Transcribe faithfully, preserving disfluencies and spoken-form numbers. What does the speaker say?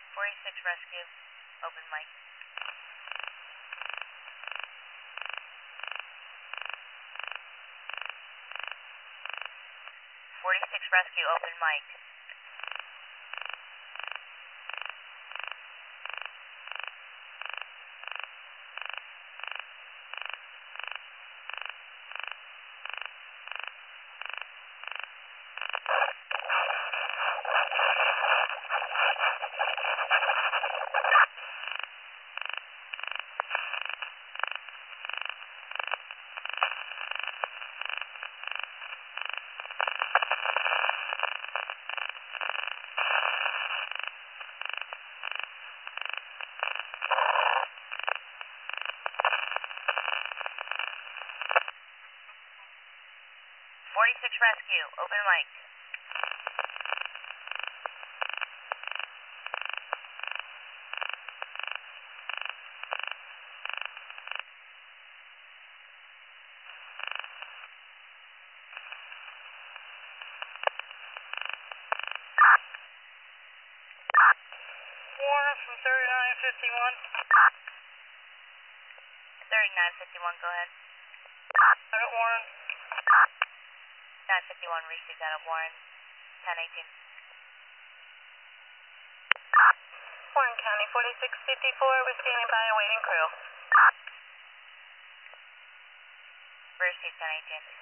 forty-six rescue, open mic. forty-six rescue, open mic. forty-six rescue, open mic. Warner from thirty-nine fifty-one. thirty-nine fifty-one, go ahead. Out at Warren. nine fifty-one received out of Warren, ten eighteen. Warren County, forty-six fifty-four, we're standing by awaiting crew. Received ten eighteen.